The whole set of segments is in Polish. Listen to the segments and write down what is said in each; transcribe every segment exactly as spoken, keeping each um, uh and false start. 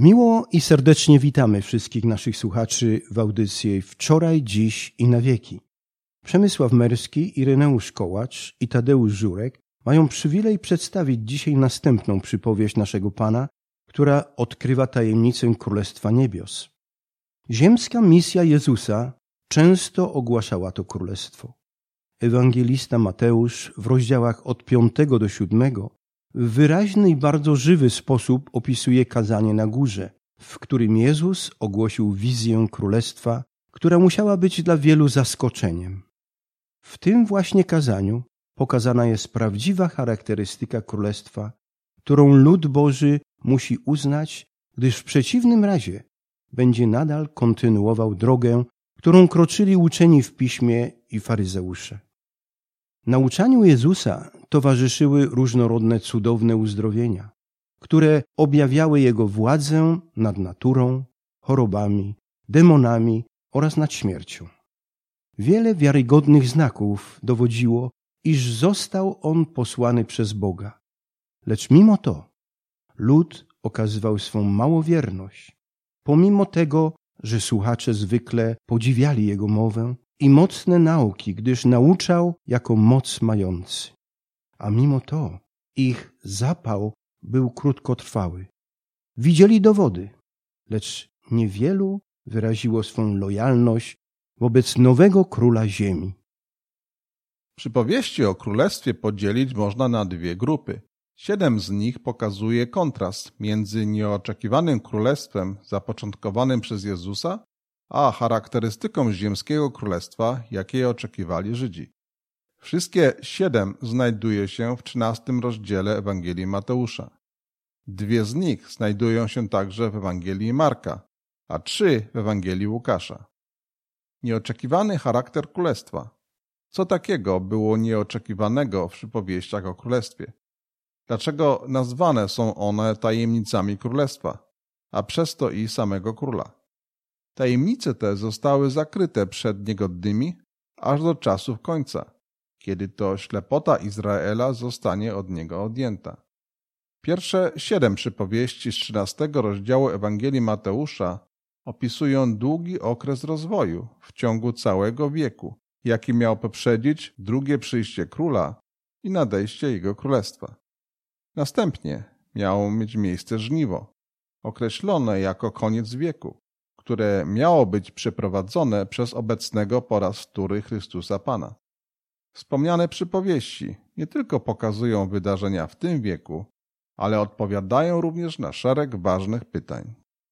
Miło i serdecznie witamy wszystkich naszych słuchaczy w audycji Wczoraj, Dziś i na wieki. Przemysław Merski, Ireneusz Kołacz i Tadeusz Żurek mają przywilej przedstawić dzisiaj następną przypowieść naszego Pana, która odkrywa tajemnicę Królestwa Niebios. Ziemska misja Jezusa często ogłaszała to królestwo. Ewangelista Mateusz w rozdziałach od piątego do siódmego w wyraźny i bardzo żywy sposób opisuje kazanie na górze, w którym Jezus ogłosił wizję królestwa, która musiała być dla wielu zaskoczeniem. W tym właśnie kazaniu pokazana jest prawdziwa charakterystyka królestwa, którą lud Boży musi uznać, gdyż w przeciwnym razie będzie nadal kontynuował drogę, którą kroczyli uczeni w piśmie i faryzeusze. Nauczaniu Jezusa towarzyszyły różnorodne cudowne uzdrowienia, które objawiały Jego władzę nad naturą, chorobami, demonami oraz nad śmiercią. Wiele wiarygodnych znaków dowodziło, iż został On posłany przez Boga. Lecz mimo to lud okazywał swą małowierność, pomimo tego, że słuchacze zwykle podziwiali Jego mowę i mocne nauki, gdyż nauczał jako moc mający. A mimo to ich zapał był krótkotrwały. Widzieli dowody, lecz niewielu wyraziło swą lojalność wobec nowego króla ziemi. Przypowieści o królestwie podzielić można na dwie grupy. Siedem z nich pokazuje kontrast między nieoczekiwanym królestwem zapoczątkowanym przez Jezusa, a charakterystyką ziemskiego królestwa, jakiej oczekiwali Żydzi. Wszystkie siedem znajduje się w trzynastym rozdziale Ewangelii Mateusza. Dwie z nich znajdują się także w Ewangelii Marka, a trzy w Ewangelii Łukasza. Nieoczekiwany charakter królestwa. Co takiego było nieoczekiwanego w przypowieściach o królestwie? Dlaczego nazwane są one tajemnicami królestwa, a przez to i samego króla? Tajemnice te zostały zakryte przed niegodnymi aż do czasów końca, kiedy to ślepota Izraela zostanie od niego odjęta. Pierwsze siedem przypowieści z trzynastego rozdziału Ewangelii Mateusza opisują długi okres rozwoju w ciągu całego wieku, jaki miał poprzedzić drugie przyjście króla i nadejście jego królestwa. Następnie miało mieć miejsce żniwo, określone jako koniec wieku, które miało być przeprowadzone przez obecnego po raz wtóry Chrystusa Pana. Wspomniane przypowieści nie tylko pokazują wydarzenia w tym wieku, ale odpowiadają również na szereg ważnych pytań.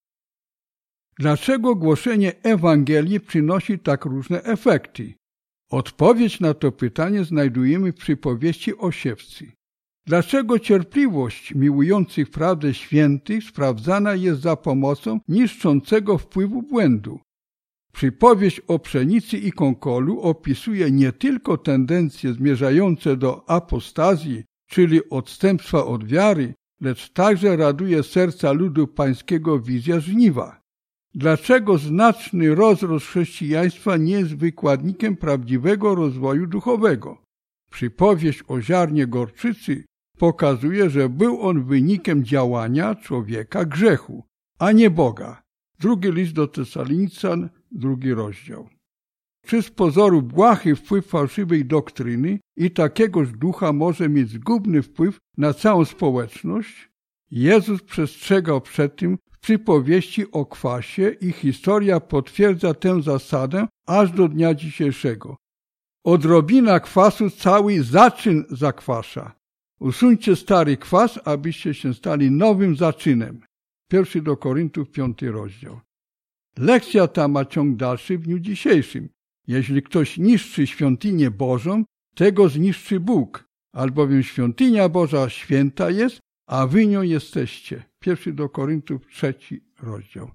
Dlaczego głoszenie Ewangelii przynosi tak różne efekty? Odpowiedź na to pytanie znajdujemy w przypowieści o siewcy. Dlaczego cierpliwość miłujących prawdę świętych sprawdzana jest za pomocą niszczącego wpływu błędu? Przypowieść o pszenicy i konkolu opisuje nie tylko tendencje zmierzające do apostazji, czyli odstępstwa od wiary, lecz także raduje serca ludu pańskiego wizja żniwa. Dlaczego znaczny rozrost chrześcijaństwa nie jest wykładnikiem prawdziwego rozwoju duchowego? Przypowieść o ziarnie gorczycy pokazuje, że był on wynikiem działania człowieka grzechu, a nie Boga. Drugi list do Tesaloniczan, drugi rozdział. Czy z pozoru błahy wpływ fałszywej doktryny i takiegoż ducha może mieć zgubny wpływ na całą społeczność? Jezus przestrzegał przed tym w przypowieści o kwasie i historia potwierdza tę zasadę aż do dnia dzisiejszego. Odrobina kwasu cały zaczyn zakwasza. Usuńcie stary kwas, abyście się stali nowym zaczynem. Pierwszy do Koryntów, piąty rozdział. Lekcja ta ma ciąg dalszy w dniu dzisiejszym. Jeśli ktoś niszczy świątynię Bożą, tego zniszczy Bóg, albowiem świątynia Boża święta jest, a wy nią jesteście. Pierwszy do Koryntów, trzeci rozdział.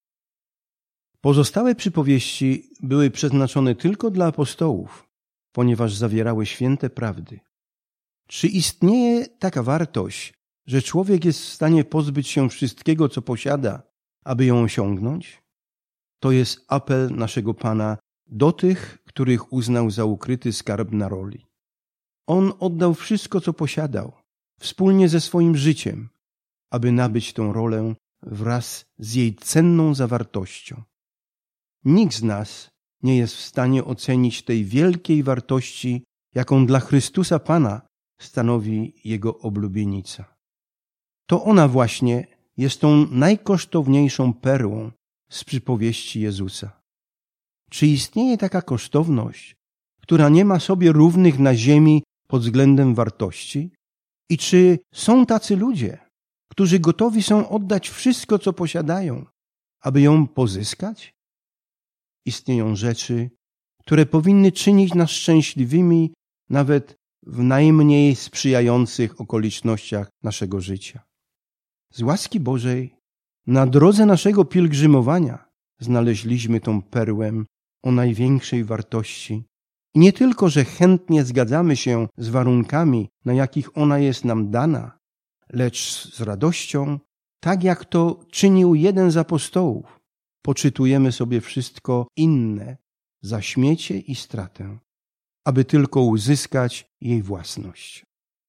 Pozostałe przypowieści były przeznaczone tylko dla apostołów, ponieważ zawierały święte prawdy. Czy istnieje taka wartość, że człowiek jest w stanie pozbyć się wszystkiego, co posiada, aby ją osiągnąć? To jest apel naszego Pana do tych, których uznał za ukryty skarb na roli. On oddał wszystko, co posiadał, wspólnie ze swoim życiem, aby nabyć tę rolę wraz z jej cenną zawartością. Nikt z nas nie jest w stanie ocenić tej wielkiej wartości, jaką dla Chrystusa Pana stanowi Jego oblubienica. To ona właśnie jest tą najkosztowniejszą perłą z przypowieści Jezusa. Czy istnieje taka kosztowność, która nie ma sobie równych na ziemi pod względem wartości? I czy są tacy ludzie, którzy gotowi są oddać wszystko, co posiadają, aby ją pozyskać? Istnieją rzeczy, które powinny czynić nas szczęśliwymi nawet w najmniej sprzyjających okolicznościach naszego życia. Z łaski Bożej na drodze naszego pielgrzymowania znaleźliśmy tą perłę o największej wartości. I nie tylko, że chętnie zgadzamy się z warunkami, na jakich ona jest nam dana, lecz z radością, tak jak to czynił jeden z apostołów, poczytujemy sobie wszystko inne za śmiecie i stratę, aby tylko uzyskać jej własność.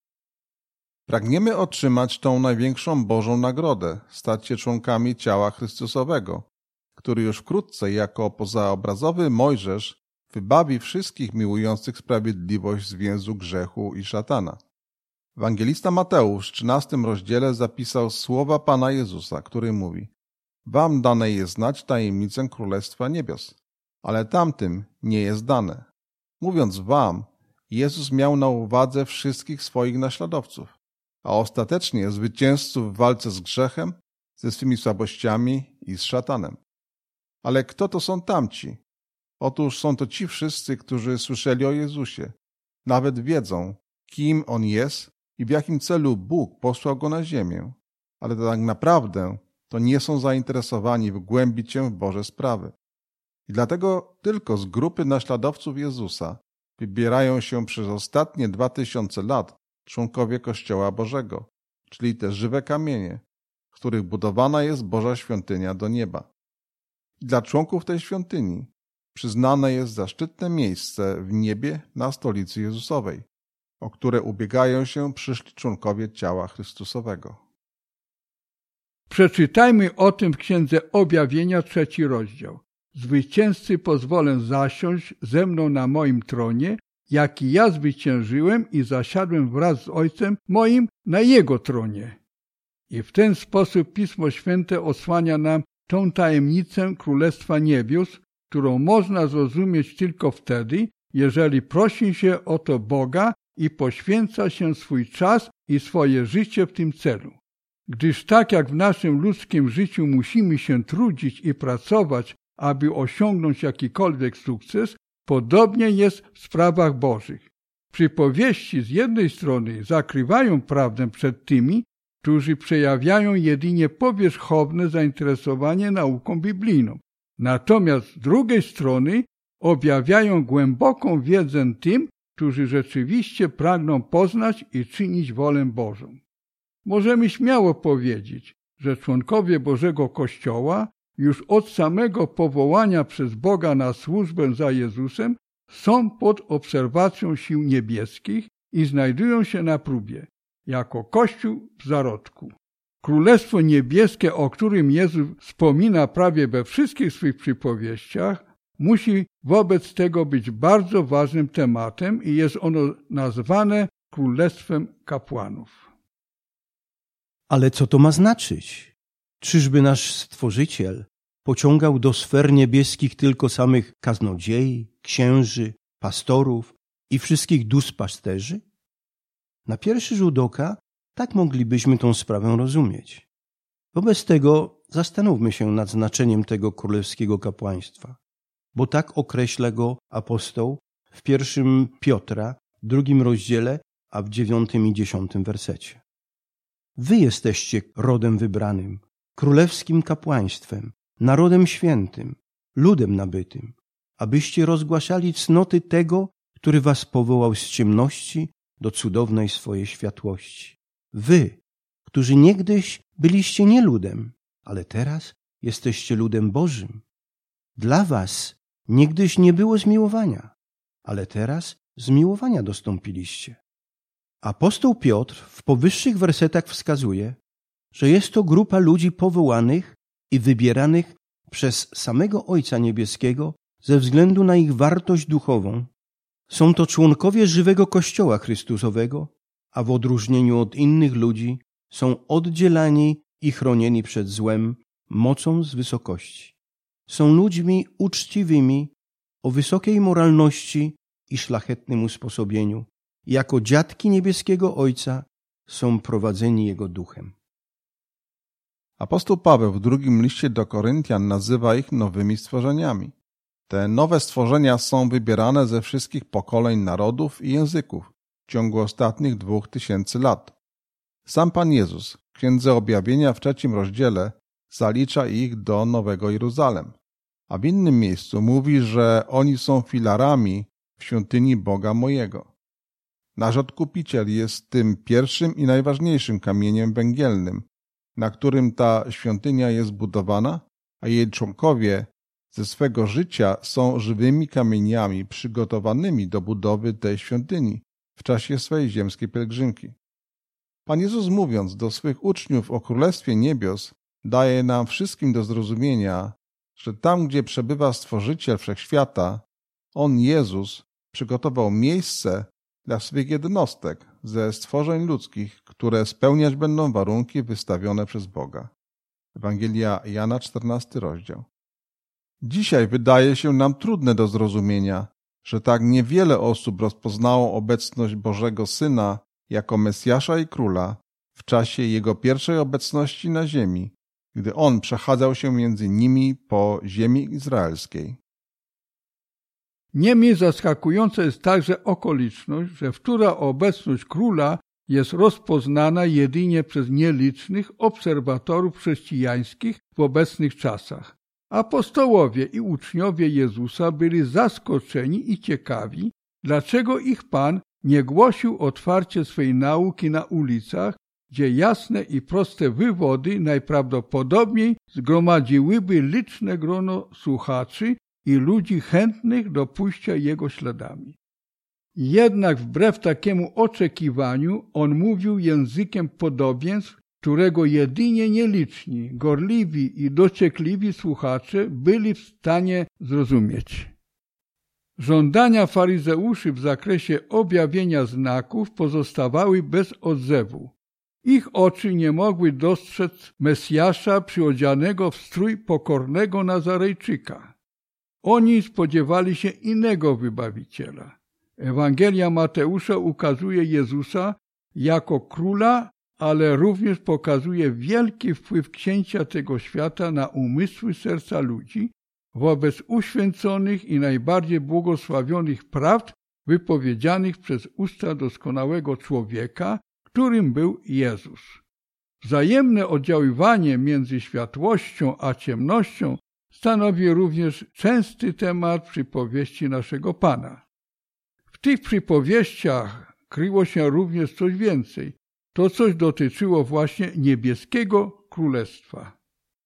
Pragniemy otrzymać tą największą Bożą nagrodę, stać się członkami ciała Chrystusowego, który już wkrótce jako pozaobrazowy Mojżesz wybawi wszystkich miłujących sprawiedliwość z więzu grzechu i szatana. Ewangelista Mateusz w trzynastym rozdziale zapisał słowa Pana Jezusa, który mówi: Wam dane jest znać tajemnicę Królestwa Niebios, ale tamtym nie jest dane. Mówiąc wam, Jezus miał na uwadze wszystkich swoich naśladowców, a ostatecznie zwycięzców w walce z grzechem, ze swymi słabościami i z szatanem. Ale kto to są tamci? Otóż są to ci wszyscy, którzy słyszeli o Jezusie, nawet wiedzą, kim On jest i w jakim celu Bóg posłał Go na ziemię, ale tak naprawdę to nie są zainteresowani wgłębić się w Boże sprawy. I dlatego tylko z grupy naśladowców Jezusa wybierają się przez ostatnie dwa tysiące lat członkowie Kościoła Bożego, czyli te żywe kamienie, w których budowana jest Boża świątynia do nieba. I dla członków tej świątyni przyznane jest zaszczytne miejsce w niebie na stolicy Jezusowej, o które ubiegają się przyszli członkowie ciała Chrystusowego. Przeczytajmy o tym w Księdze Objawienia, trzeci rozdział. Zwycięzcy pozwolę zasiąść ze mną na moim tronie, jaki ja zwyciężyłem i zasiadłem wraz z Ojcem moim na Jego tronie. I w ten sposób Pismo Święte osłania nam tą tajemnicę Królestwa Niebios, którą można zrozumieć tylko wtedy, jeżeli prosi się o to Boga i poświęca się swój czas i swoje życie w tym celu. Gdyż tak jak w naszym ludzkim życiu musimy się trudzić i pracować, aby osiągnąć jakikolwiek sukces, podobnie jest w sprawach Bożych. Przypowieści z jednej strony zakrywają prawdę przed tymi, którzy przejawiają jedynie powierzchowne zainteresowanie nauką biblijną. Natomiast z drugiej strony objawiają głęboką wiedzę tym, którzy rzeczywiście pragną poznać i czynić wolę Bożą. Możemy śmiało powiedzieć, że członkowie Bożego Kościoła już od samego powołania przez Boga na służbę za Jezusem są pod obserwacją sił niebieskich i znajdują się na próbie, jako Kościół w zarodku. Królestwo niebieskie, o którym Jezus wspomina prawie we wszystkich swych przypowieściach, musi wobec tego być bardzo ważnym tematem i jest ono nazwane Królestwem Kapłanów. Ale co to ma znaczyć? Czyżby nasz Stworzyciel pociągał do sfer niebieskich tylko samych kaznodziei, księży, pastorów i wszystkich duszpasterzy? Na pierwszy rzut oka tak moglibyśmy tą sprawę rozumieć. Wobec tego zastanówmy się nad znaczeniem tego królewskiego kapłaństwa, bo tak określa go apostoł w pierwszym Piotra, drugim rozdziale, a w dziewiątym i dziesiątym wersecie. Wy jesteście rodem wybranym, królewskim kapłaństwem, narodem świętym, ludem nabytym, abyście rozgłaszali cnoty tego, który was powołał z ciemności do cudownej swojej światłości. Wy, którzy niegdyś byliście nie ludem, ale teraz jesteście ludem Bożym. Dla was niegdyś nie było zmiłowania, ale teraz zmiłowania dostąpiliście. Apostoł Piotr w powyższych wersetach wskazuje, że jest to grupa ludzi powołanych i wybieranych przez samego Ojca Niebieskiego ze względu na ich wartość duchową. Są to członkowie żywego Kościoła Chrystusowego, a w odróżnieniu od innych ludzi są oddzielani i chronieni przed złem mocą z wysokości. Są ludźmi uczciwymi, o wysokiej moralności i szlachetnym usposobieniu. Jako dziadki Niebieskiego Ojca są prowadzeni Jego duchem. Apostoł Paweł w drugim liście do Koryntian nazywa ich nowymi stworzeniami. Te nowe stworzenia są wybierane ze wszystkich pokoleń narodów i języków w ciągu ostatnich dwóch tysięcy lat. Sam Pan Jezus w Księdze Objawienia w trzecim rozdziale zalicza ich do Nowego Jeruzalem, a w innym miejscu mówi, że oni są filarami w świątyni Boga mojego. Nasz Odkupiciel jest tym pierwszym i najważniejszym kamieniem węgielnym, na którym ta świątynia jest budowana, a jej członkowie ze swego życia są żywymi kamieniami przygotowanymi do budowy tej świątyni w czasie swej ziemskiej pielgrzymki. Pan Jezus, mówiąc do swych uczniów o Królestwie Niebios, daje nam wszystkim do zrozumienia, że tam, gdzie przebywa Stworzyciel Wszechświata, On, Jezus, przygotował miejsce dla swych jednostek ze stworzeń ludzkich, które spełniać będą warunki wystawione przez Boga. Ewangelia Jana, czternasty rozdział. Dzisiaj wydaje się nam trudne do zrozumienia, że tak niewiele osób rozpoznało obecność Bożego Syna jako Mesjasza i Króla w czasie Jego pierwszej obecności na ziemi, gdy On przechadzał się między nimi po ziemi izraelskiej. Niemniej zaskakująca jest także okoliczność, że wtóra obecność Króla jest rozpoznana jedynie przez nielicznych obserwatorów chrześcijańskich w obecnych czasach. Apostołowie i uczniowie Jezusa byli zaskoczeni i ciekawi, dlaczego ich Pan nie głosił otwarcie swej nauki na ulicach, gdzie jasne i proste wywody najprawdopodobniej zgromadziłyby liczne grono słuchaczy i ludzi chętnych do pójścia Jego śladami. Jednak wbrew takiemu oczekiwaniu on mówił językiem podobieństw, którego jedynie nieliczni, gorliwi i dociekliwi słuchacze byli w stanie zrozumieć. Żądania faryzeuszy w zakresie objawienia znaków pozostawały bez odzewu. Ich oczy nie mogły dostrzec Mesjasza przyodzianego w strój pokornego Nazarejczyka. Oni spodziewali się innego wybawiciela. Ewangelia Mateusza ukazuje Jezusa jako króla, ale również pokazuje wielki wpływ księcia tego świata na umysły serca ludzi wobec uświęconych i najbardziej błogosławionych prawd wypowiedzianych przez usta doskonałego człowieka, którym był Jezus. Wzajemne oddziaływanie między światłością a ciemnością stanowi również częsty temat przypowieści naszego Pana. W tych przypowieściach kryło się również coś więcej. To coś dotyczyło właśnie niebieskiego królestwa.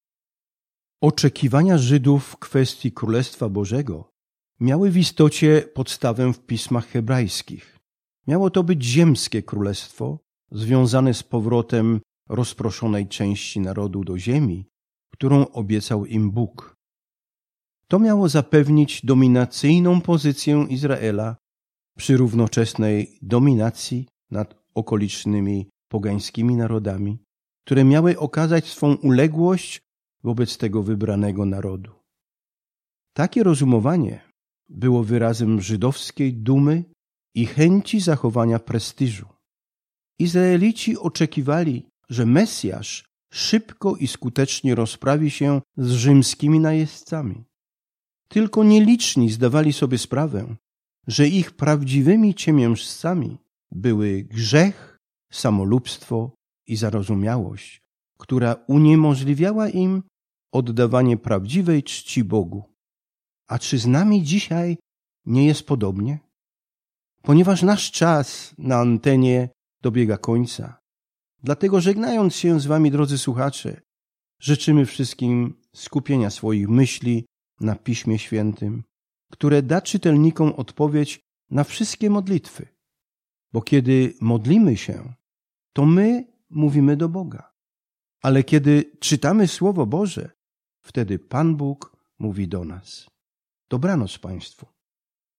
Oczekiwania Żydów w kwestii Królestwa Bożego miały w istocie podstawę w pismach hebrajskich. Miało to być ziemskie królestwo, związane z powrotem rozproszonej części narodu do ziemi, którą obiecał im Bóg. To miało zapewnić dominacyjną pozycję Izraela przy równoczesnej dominacji nad okolicznymi pogańskimi narodami, które miały okazać swą uległość wobec tego wybranego narodu. Takie rozumowanie było wyrazem żydowskiej dumy i chęci zachowania prestiżu. Izraelici oczekiwali, że Mesjasz szybko i skutecznie rozprawi się z rzymskimi najeźdźcami. Tylko nieliczni zdawali sobie sprawę, że ich prawdziwymi ciemiężcami były grzech, samolubstwo i zarozumiałość, która uniemożliwiała im oddawanie prawdziwej czci Bogu. A czy z nami dzisiaj nie jest podobnie? Ponieważ nasz czas na antenie dobiega końca, dlatego żegnając się z wami, drodzy słuchacze, życzymy wszystkim skupienia swoich myśli na Piśmie Świętym, które da czytelnikom odpowiedź na wszystkie modlitwy. Bo kiedy modlimy się, to my mówimy do Boga. Ale kiedy czytamy Słowo Boże, wtedy Pan Bóg mówi do nas. Dobranoc Państwu.